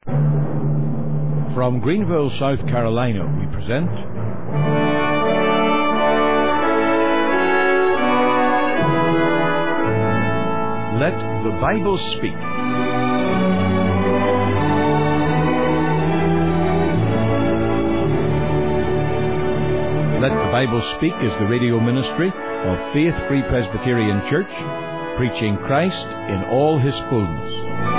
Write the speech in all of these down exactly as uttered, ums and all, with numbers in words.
From Greenville, South Carolina, we present Let the Bible Speak. Let the Bible Speak is the radio ministry of Faith Free Presbyterian Church, preaching Christ in all His fullness.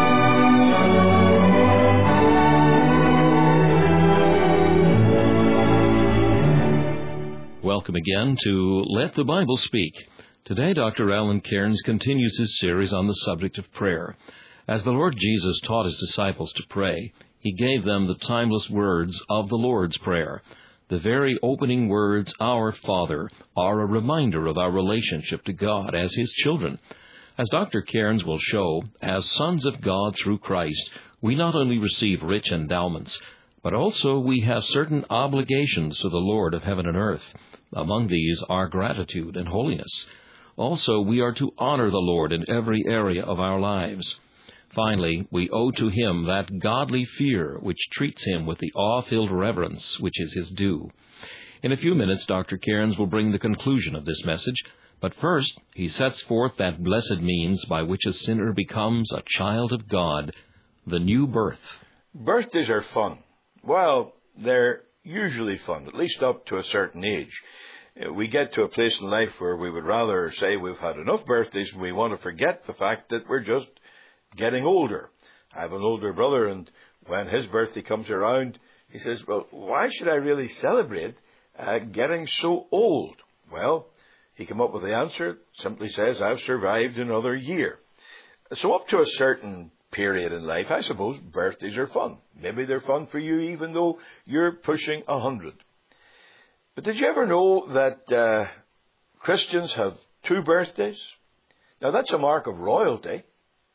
Welcome again to Let the Bible Speak. Today, Doctor Alan Cairns continues his series on the subject of prayer. As the Lord Jesus taught His disciples to pray, He gave them the timeless words of the Lord's Prayer. The very opening words, Our Father, are a reminder of our relationship to God as His children. As Doctor Cairns will show, as sons of God through Christ, we not only receive rich endowments, but also we have certain obligations to the Lord of heaven and earth. Among these are gratitude and holiness. Also, we are to honor the Lord in every area of our lives. Finally, we owe to Him that godly fear which treats Him with the awe-filled reverence which is His due. In a few minutes, Doctor Cairns will bring the conclusion of this message, but first, he sets forth that blessed means by which a sinner becomes a child of God, the new birth. Birthdays are fun. Well, they're usually fun, at least up to a certain age. We get to a place in life where we would rather say we've had enough birthdays and we want to forget the fact that we're just getting older. I have an older brother, and when his birthday comes around, he says, well, why should I really celebrate uh, getting so old? Well, he came up with the answer. It simply says, I've survived another year. So up to a certain period in life, I suppose birthdays are fun. Maybe they're fun for you even though you're pushing a hundred. But did you ever know that uh, Christians have two birthdays? Now that's a mark of royalty.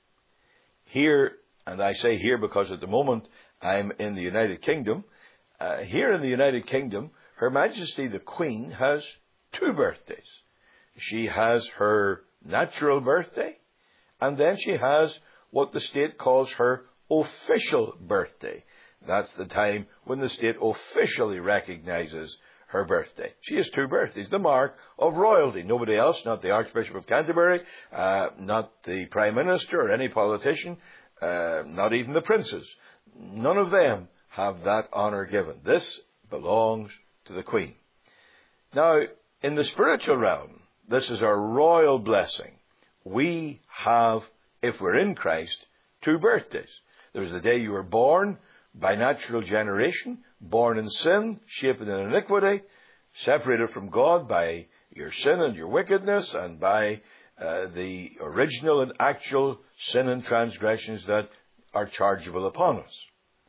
Here, and I say here because at the moment I'm in the United Kingdom, uh, here in the United Kingdom, Her Majesty the Queen has two birthdays. She has her natural birthday, and then she has what the state calls her official birthday. That's the time when the state officially recognizes her birthday. She has two birthdays, the mark of royalty. Nobody else, not the Archbishop of Canterbury, uh, not the Prime Minister or any politician, uh, not even the princes. None of them have that honor given. This belongs to the Queen. Now, in the spiritual realm, this is our royal blessing. We have, if we're in Christ, two birthdays. There was the day you were born by natural generation, born in sin, shapen in iniquity, separated from God by your sin and your wickedness, and by uh, the original and actual sin and transgressions that are chargeable upon us.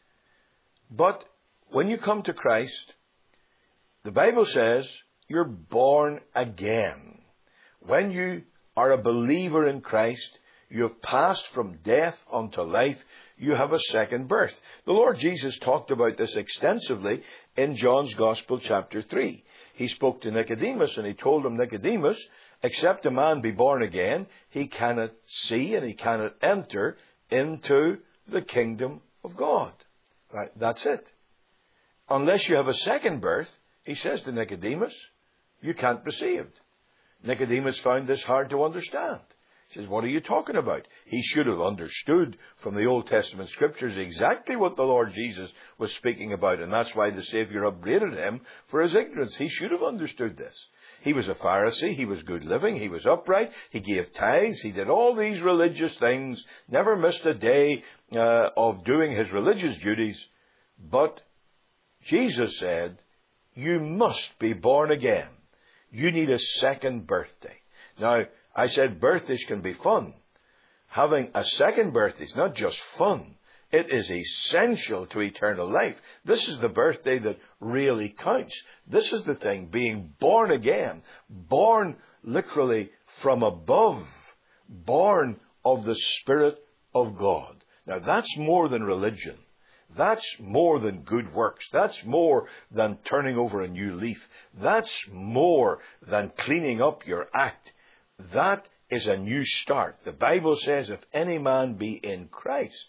But when you come to Christ, the Bible says you're born again. When you are a believer in Christ, you have passed from death unto life. You have a second birth. The Lord Jesus talked about this extensively in John's Gospel, chapter three. He spoke to Nicodemus, and he told him, Nicodemus, except a man be born again, he cannot see and he cannot enter into the kingdom of God. Right? That's it. Unless you have a second birth, he says to Nicodemus, you can't be saved. Nicodemus found this hard to understand. He says, what are you talking about? He should have understood from the Old Testament Scriptures exactly what the Lord Jesus was speaking about, and that's why the Savior upbraided him for his ignorance. He should have understood this. He was a Pharisee. He was good living. He was upright. He gave tithes. He did all these religious things, never missed a day uh, of doing his religious duties. But Jesus said, you must be born again. You need a second birthday. Now, I said birthdays can be fun. Having a second birthday is not just fun. It is essential to eternal life. This is the birthday that really counts. This is the thing, being born again. Born literally from above. Born of the Spirit of God. Now that's more than religion. That's more than good works. That's more than turning over a new leaf. That's more than cleaning up your act. That is a new start. The Bible says, if any man be in Christ,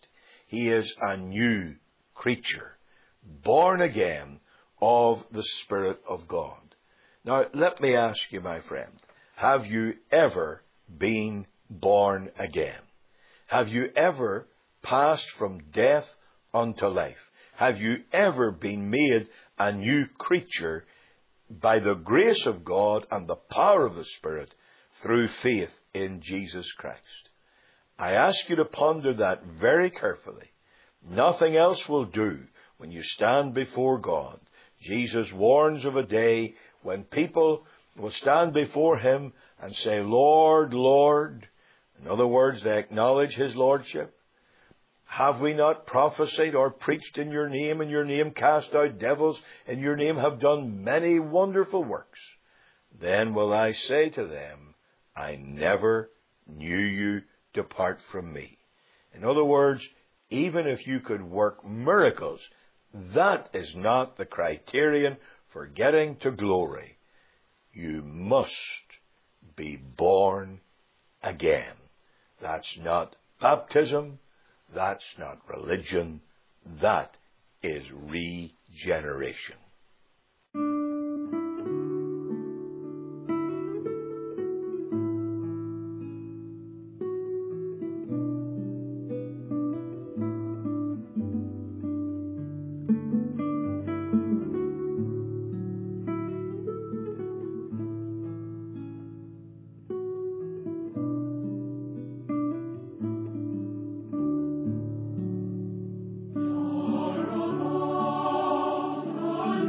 he is a new creature, born again of the Spirit of God. Now, let me ask you, my friend, have you ever been born again? Have you ever passed from death unto life? Have you ever been made a new creature by the grace of God and the power of the Spirit through faith in Jesus Christ? I ask you to ponder that very carefully. Nothing else will do when you stand before God. Jesus warns of a day when people will stand before Him and say, Lord, Lord. In other words, they acknowledge His Lordship. Have we not prophesied or preached in your name, in your name cast out devils, in your name have done many wonderful works? Then will I say to them, I never knew you, depart from me. In other words, even if you could work miracles, that is not the criterion for getting to glory. You must be born again. That's not baptism. That's not religion. That is regeneration. For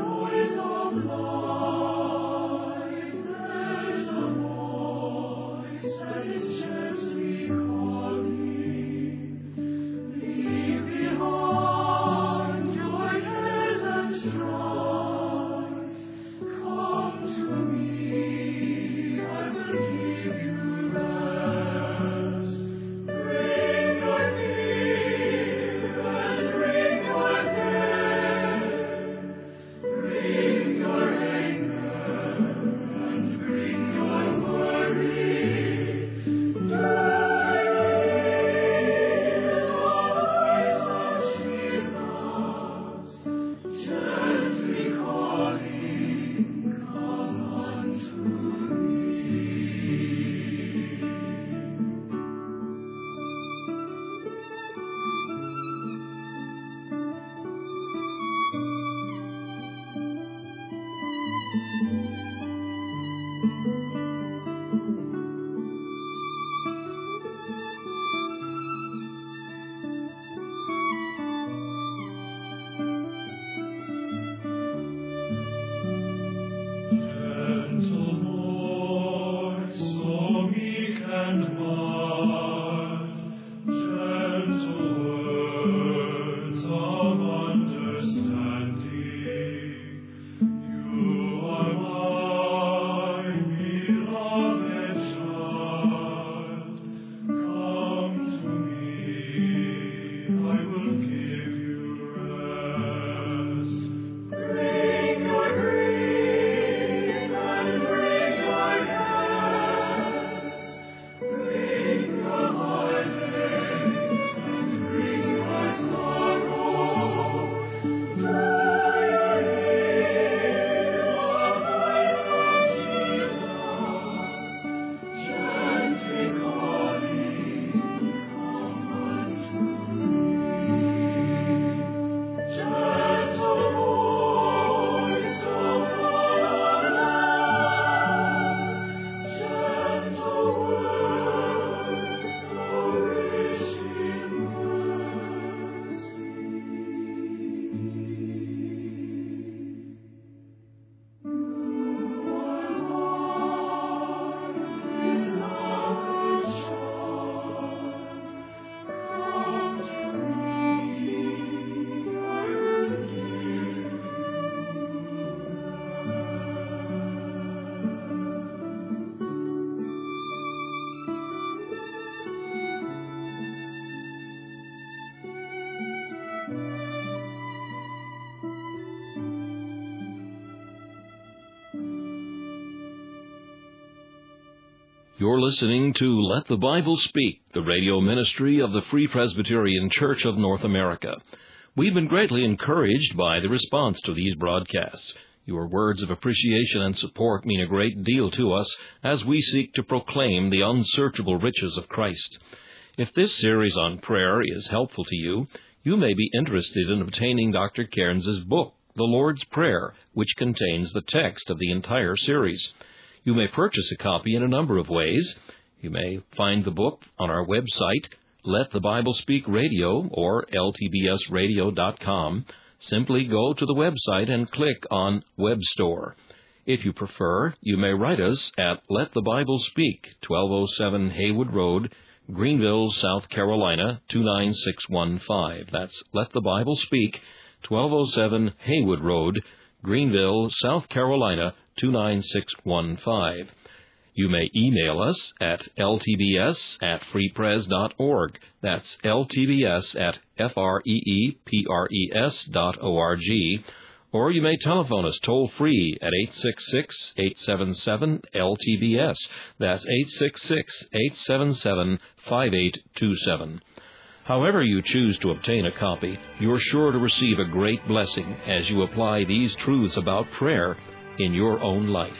You're listening to Let the Bible Speak, the radio ministry of the Free Presbyterian Church of North America. We've been greatly encouraged by the response to these broadcasts. Your words of appreciation and support mean a great deal to us as we seek to proclaim the unsearchable riches of Christ. If this series on prayer is helpful to you, you may be interested in obtaining Doctor Cairns' book, The Lord's Prayer, which contains the text of the entire series. You may purchase a copy in a number of ways. You may find the book on our website, Let the Bible Speak Radio, or L T B S radio dot com. Simply go to the website and click on Web Store. If you prefer, you may write us at Let the Bible Speak, twelve oh seven Haywood Road, Greenville, South Carolina, two nine six one five. That's Let the Bible Speak, twelve oh seven Haywood Road, Greenville, South Carolina, two nine six one five. You may email us at L T B S at free pres dot org. That's L T B S at F R E E P R E S dot O R G. Or you may telephone us toll-free at eight six six, eight seven seven, L T B S. That's eight six six, eight seven seven, five eight two seven. However you choose to obtain a copy, you're sure to receive a great blessing as you apply these truths about prayer in your own life.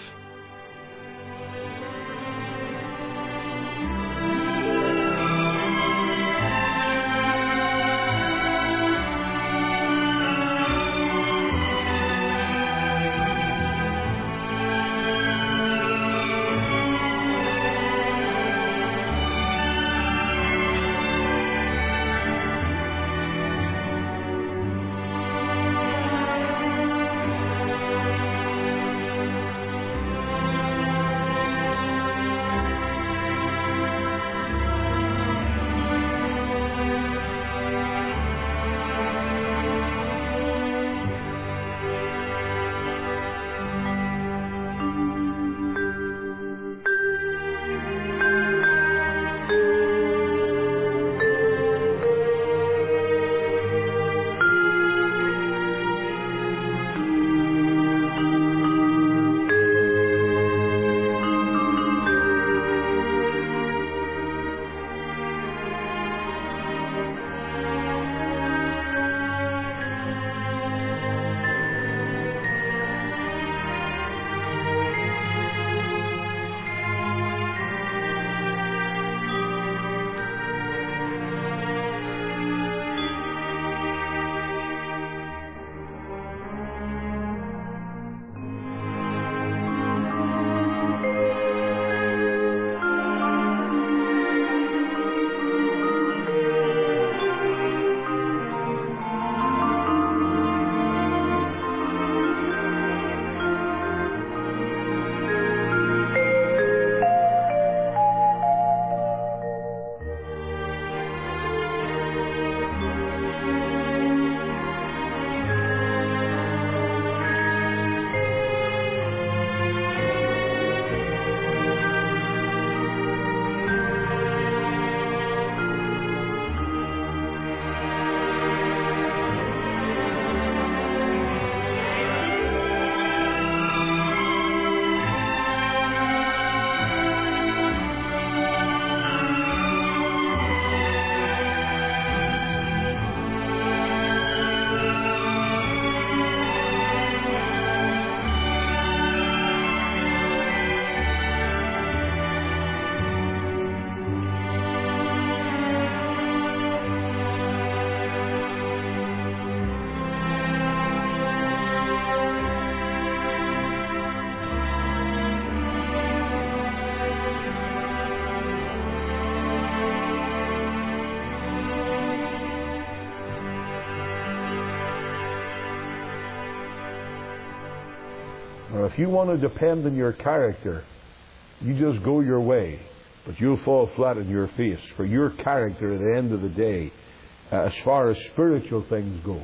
Or if you want to depend on your character, you just go your way, but you'll fall flat on your face. For your character, at the end of the day, uh, as far as spiritual things go,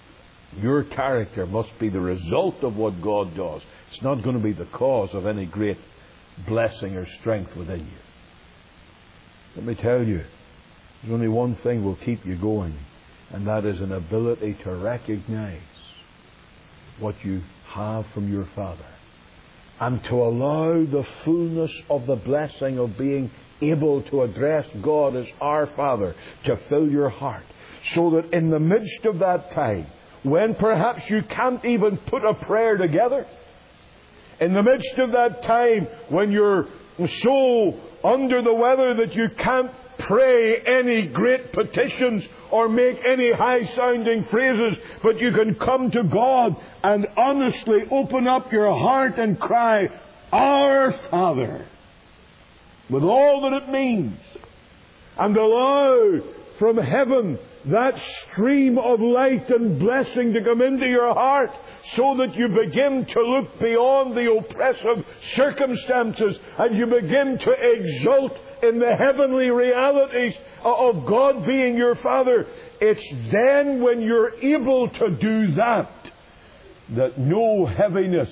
your character must be the result of what God does. It's not going to be the cause of any great blessing or strength within you. Let me tell you, there's only one thing will keep you going, and that is an ability to recognize what you have from your Father and to allow the fullness of the blessing of being able to address God as our Father to fill your heart, so that in the midst of that time, when perhaps you can't even put a prayer together, in the midst of that time when you're so under the weather that you can't pray any great petitions or make any high-sounding phrases, but you can come to God and honestly open up your heart and cry, Our Father, with all that it means, and allow from heaven that stream of light and blessing to come into your heart, so that you begin to look beyond the oppressive circumstances and you begin to exult in the heavenly realities of God being your Father. It's then when you're able to do that, that no heaviness,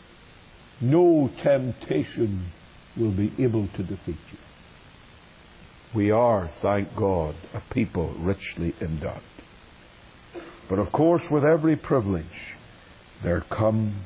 no temptation will be able to defeat you. We are, thank God, a people richly endowed. But of course, with every privilege, there comes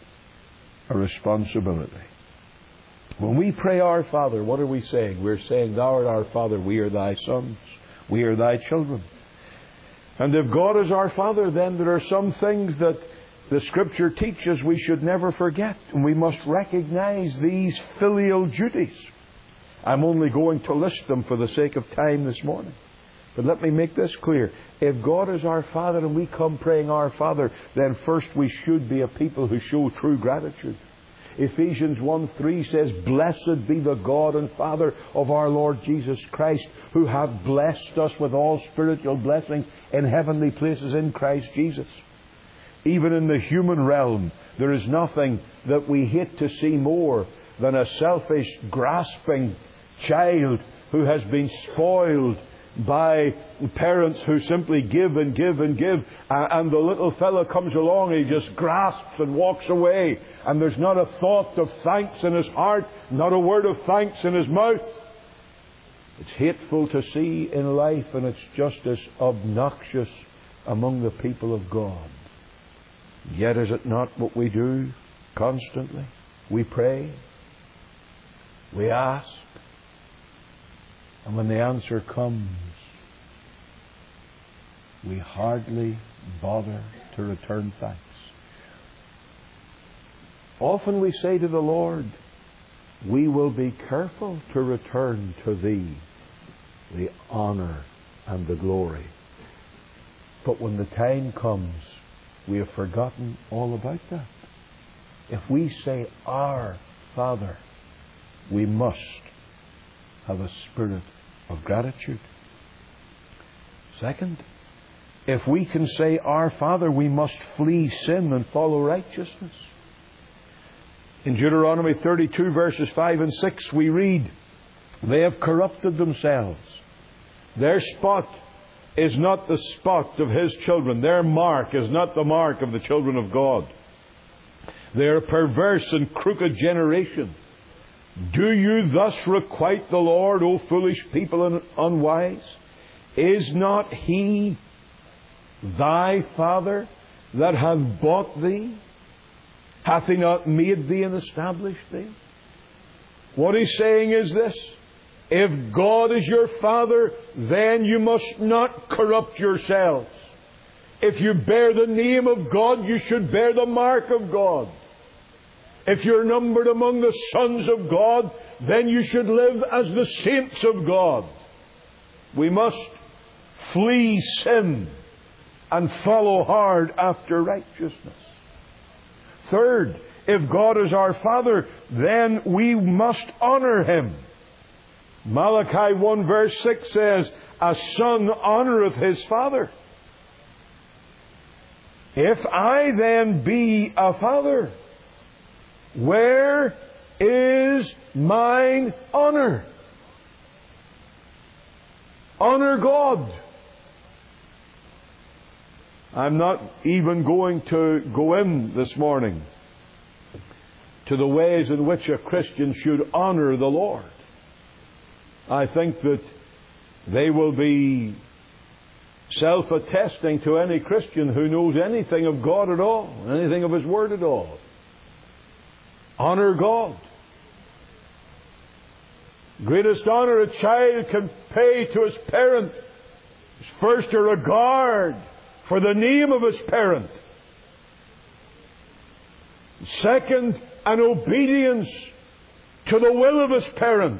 a responsibility. When we pray Our Father, what are we saying? We're saying, Thou art our Father, we are Thy sons, we are Thy children. And if God is our Father, then there are some things that the Scripture teaches we should never forget. And we must recognize these filial duties. I'm only going to list them for the sake of time this morning. But let me make this clear. If God is our Father and we come praying Our Father, then first we should be a people who show true gratitude. Ephesians one three says, Blessed be the God and Father of our Lord Jesus Christ, who hath blessed us with all spiritual blessings in heavenly places in Christ Jesus. Even in the human realm, there is nothing that we hate to see more than a selfish, grasping child who has been spoiled by parents who simply give and give and give, and the little fellow comes along and he just grasps and walks away, and there's not a thought of thanks in his heart, not a word of thanks in his mouth. It's hateful to see in life, and it's just as obnoxious among the people of God. Yet is it not what we do constantly? We pray, we ask, and when the answer comes, we hardly bother to return thanks. Often we say to the Lord, we will be careful to return to Thee the honour and the glory. But when the time comes, we have forgotten all about that. If we say, Our Father, we must have a spirit of gratitude. Second, if we can say, Our Father, we must flee sin and follow righteousness. In Deuteronomy thirty-two, verses five and six, we read, They have corrupted themselves. Their spot is not the spot of His children. Their mark is not the mark of the children of God. They are a perverse and crooked generation. Do you thus requite the Lord, O foolish people and unwise? Is not He thy Father that hath bought thee? Hath He not made thee and established thee? What He's saying is this: if God is your Father, then you must not corrupt yourselves. If you bear the name of God, you should bear the mark of God. If you're numbered among the sons of God, then you should live as the saints of God. We must flee sin and follow hard after righteousness. Third, if God is our Father, then we must honour Him. Malachi one verse six says, A son honoureth his father. If I then be a father, where is mine honour? Honour God. I'm not even going to go in this morning to the ways in which a Christian should honour the Lord. I think that they will be self-attesting to any Christian who knows anything of God at all, anything of His Word at all. Honor God. Greatest honor a child can pay to his parent is first a regard for the name of his parent. Second, an obedience to the will of his parent.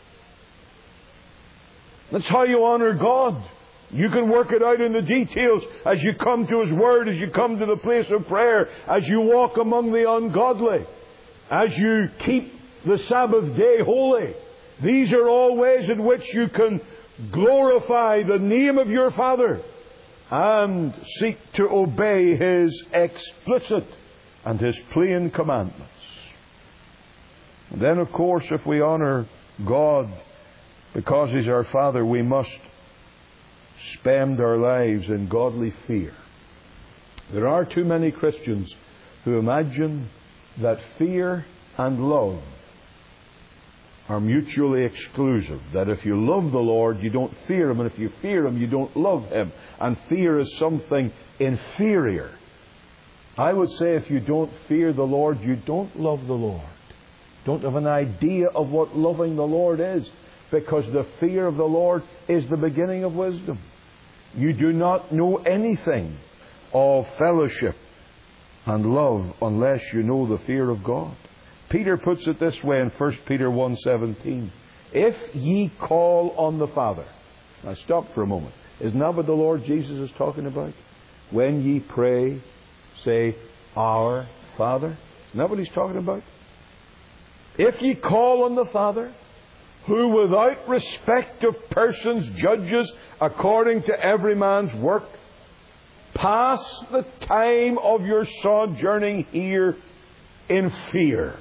That's how you honor God. You can work it out in the details as you come to His Word, as you come to the place of prayer, as you walk among the ungodly, as you keep the Sabbath day holy. These are all ways in which you can glorify the name of your Father and seek to obey His explicit and His plain commandments. And then, of course, if we honor God because He's our Father, we must spend our lives in godly fear. There are too many Christians who imagine that fear and love are mutually exclusive. That if you love the Lord, you don't fear Him, and if you fear Him, you don't love Him. And fear is something inferior. I would say if you don't fear the Lord, you don't love the Lord. Don't have an idea of what loving the Lord is, because the fear of the Lord is the beginning of wisdom. You do not know anything of fellowship and love unless you know the fear of God. Peter puts it this way in First Peter one seventeen. If ye call on the Father. Now stop for a moment. Isn't that what the Lord Jesus is talking about? When ye pray, say, Our Father. Isn't that what He's talking about? If ye call on the Father, who without respect of persons judges according to every man's work, pass the time of your sojourning here in fear.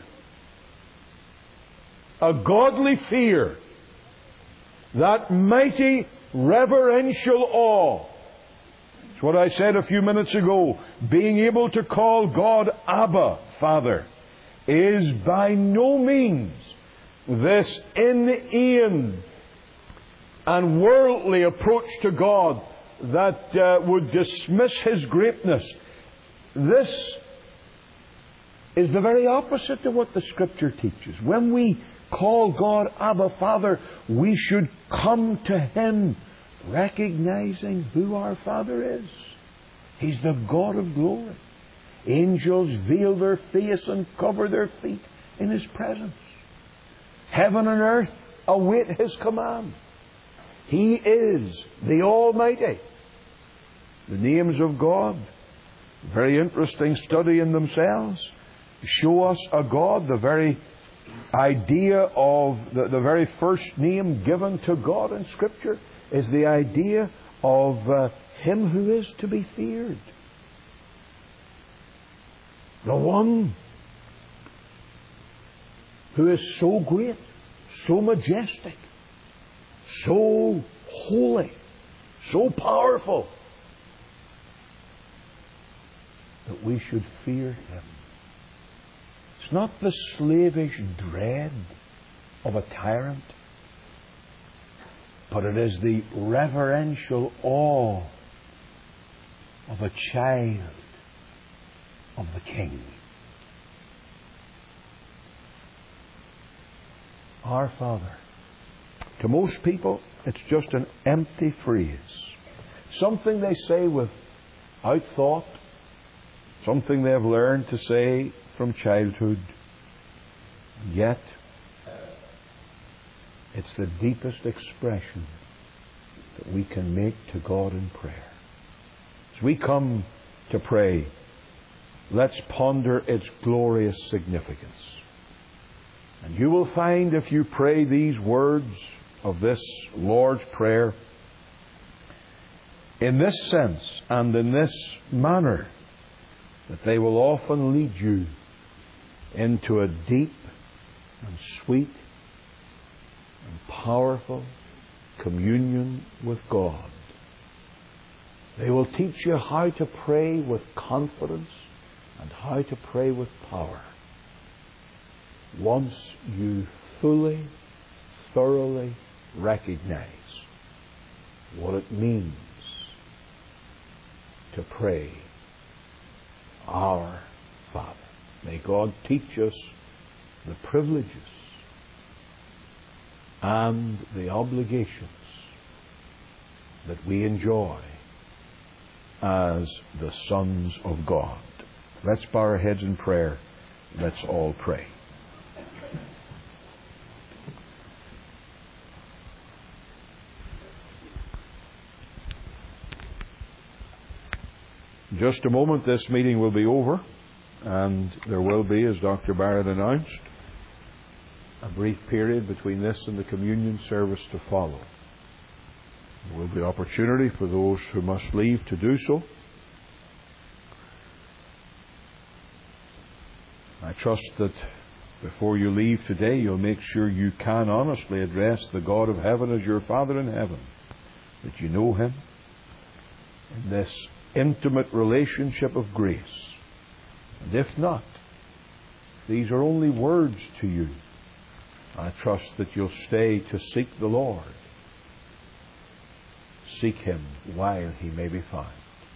A godly fear. That mighty reverential awe. It's what I said a few minutes ago. Being able to call God Abba, Father, is by no means this inane and worldly approach to God that uh, would dismiss His greatness. This is the very opposite of what the Scripture teaches. When we call God Abba Father, we should come to Him recognizing who our Father is. He's the God of glory. Angels veil their face and cover their feet in His presence. Heaven and earth await His command. He is the Almighty. The names of God, very interesting study in themselves, show us a God. The very idea of the, the very first name given to God in Scripture is the idea of uh, Him who is to be feared. The one who is so great, so majestic, so holy, so powerful, that we should fear Him. It's not the slavish dread of a tyrant, but it is the reverential awe of a child of the King. Our Father. To most people, it's just an empty phrase. Something they say without thought. Something they've learned to say from childhood. Yet, it's the deepest expression that we can make to God in prayer. As we come to pray, let's ponder its glorious significance. And you will find, if you pray these words of this Lord's Prayer in this sense and in this manner, that they will often lead you into a deep and sweet and powerful communion with God. They will teach you how to pray with confidence and how to pray with power. Once you fully, thoroughly recognize what it means to pray, Our Father. May God teach us the privileges, and the obligations that we enjoy as the sons of God. Let's bow our heads in prayer. Let's all pray. In just a moment, this meeting will be over, and there will be, as Doctor Barrett announced, a brief period between this and the communion service to follow. There will be opportunity for those who must leave to do so. I trust that before you leave today, you'll make sure you can honestly address the God of heaven as your Father in heaven, that you know Him in this intimate relationship of grace. And if not, these are only words to you. I trust that you'll stay to seek the Lord. Seek Him while He may be found.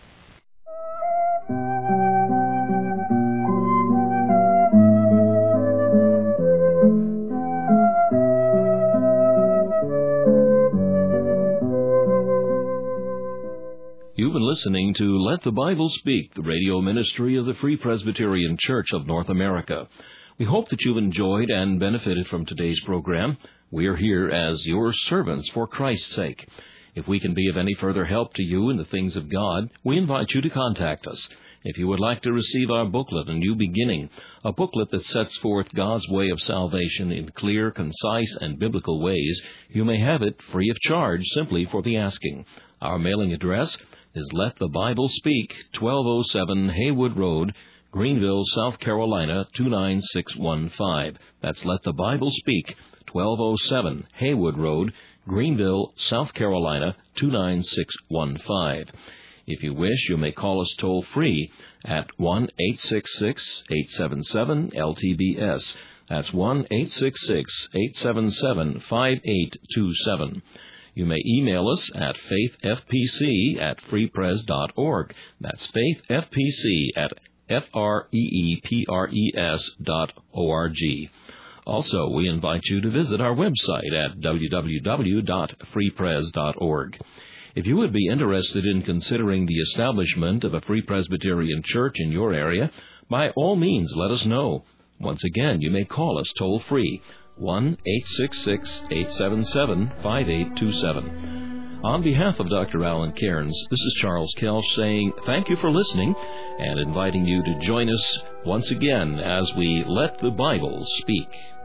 You've been listening to Let the Bible Speak, the radio ministry of the Free Presbyterian Church of North America. We hope that you've enjoyed and benefited from today's program. We are here as your servants for Christ's sake. If we can be of any further help to you in the things of God, we invite you to contact us. If you would like to receive our booklet, A New Beginning, a booklet that sets forth God's way of salvation in clear, concise, and biblical ways, you may have it free of charge simply for the asking. Our mailing address is Let the Bible Speak, twelve oh seven Haywood Road, Greenville, South Carolina, two nine six one five. That's Let the Bible Speak, twelve oh seven Haywood Road, Greenville, South Carolina, two nine six one five. If you wish, you may call us toll-free at one eight six six, eight seven seven, L T B S. That's one eight six six, eight seven seven, five eight two seven. You may email us at faithfpc at freepres dot org. That's faithfpc at F R E E P R E S dot O R G. Also, we invite you to visit our website at w w w dot free pres dot org. If you would be interested in considering the establishment of a Free Presbyterian Church in your area, by all means let us know. Once again, you may call us toll-free, one eight six six, eight seven seven, five eight two seven. On behalf of Doctor Alan Cairns, this is Charles Kelch saying thank you for listening and inviting you to join us once again as we let the Bible speak.